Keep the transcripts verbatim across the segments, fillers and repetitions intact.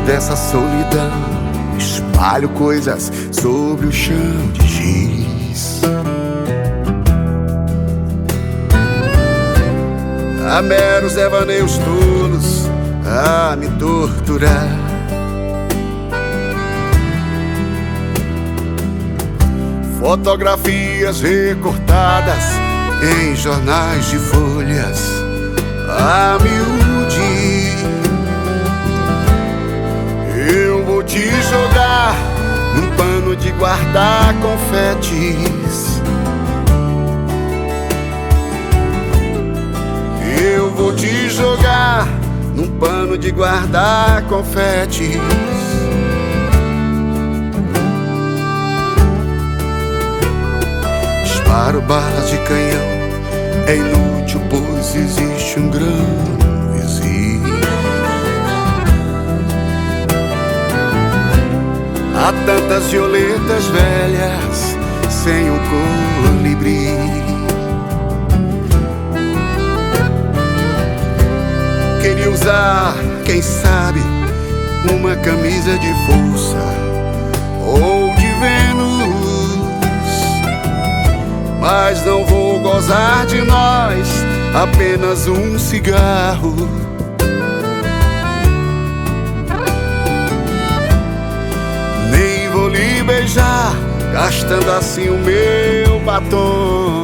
dessa solidão, espalho coisas sobre o chão de giz. Há meros devaneios tolos a me torturar. Fotografias recortadas em jornais de folhas a miúde. Eu vou te jogar num pano de guardar confetes. Eu vou te jogar num pano de guardar confetes. Disparo balas de canhão, é inútil, pois existe um grão vizinho. Há tantas violetas velhas sem um colibri. Queria usar, quem sabe, uma camisa de força ou de Vênus, mas não vou gozar de nós, apenas um cigarro. Nem vou lhe beijar, gastando assim o meu batom.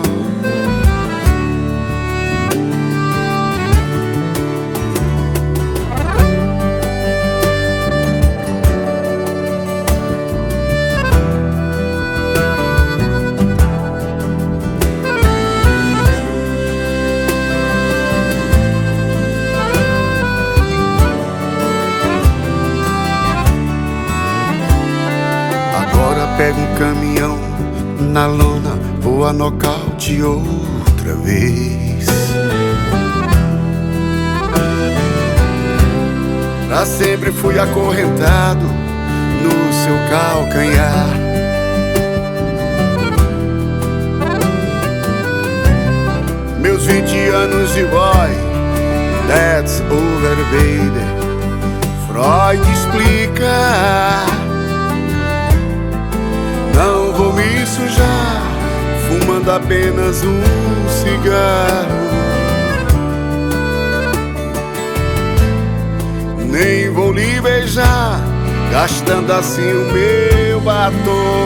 Pego um caminhão na lona, vou a nocaute outra vez. Pra sempre fui acorrentado no seu calcanhar. Meus vinte anos de boy, that's over, baby. Freud explica. Não vou me sujar, fumando apenas um cigarro. Nem vou lhe beijar, gastando assim o meu batom.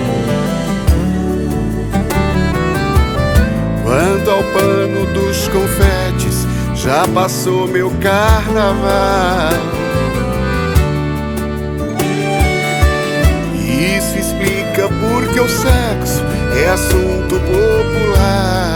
Quanto ao pano dos confetes, já passou meu carnaval. Isso explica porque o sexo é assunto popular.